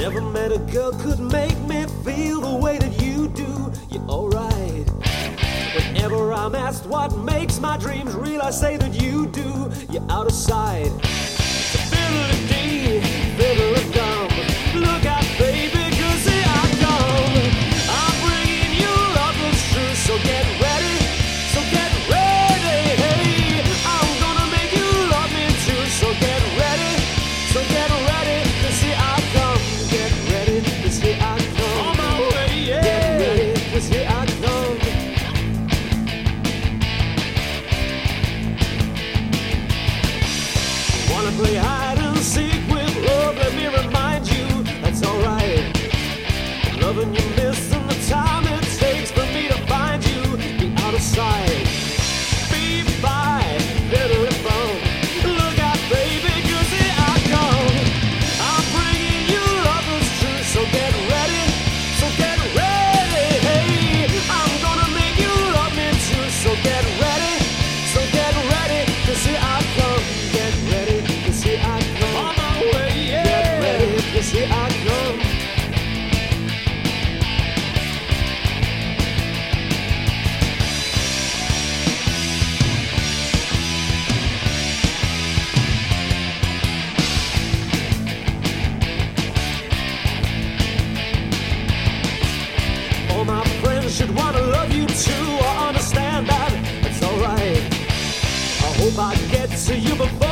Never met a girl could make me feel the way that you do. You're alright. Whenever I'm asked what makes my dreams real, I say that you do. You're out of sight. So fiddle-a-dee, fiddle-a-dum. Look out, baby, 'cause here I come. I'm bringing you love that's true, so get ready, so get ready. Hey, I'm gonna make you love me too, so get ready, so get ready, 'cause here I come. Get ready, 'cause here I come. On my way, yeah. Get ready, 'cause here I come. Wanna play hide and seek with love? Let me remind you, that's alright. Loving you, missing the time it takes for me to find you. Be out of sight. Be by, better and fun. Look out, baby, 'cause here I come. I'm bringing you love that's true, so get ready, so get ready. Hey, I'm gonna make you love me too, so get ready, so get ready, 'cause here I come. Get ready, 'cause here I come. On my way, yeah. Get ready, 'cause here I come. All my friends should wanna love you too. I understand that, it's alright. I hope I get to you before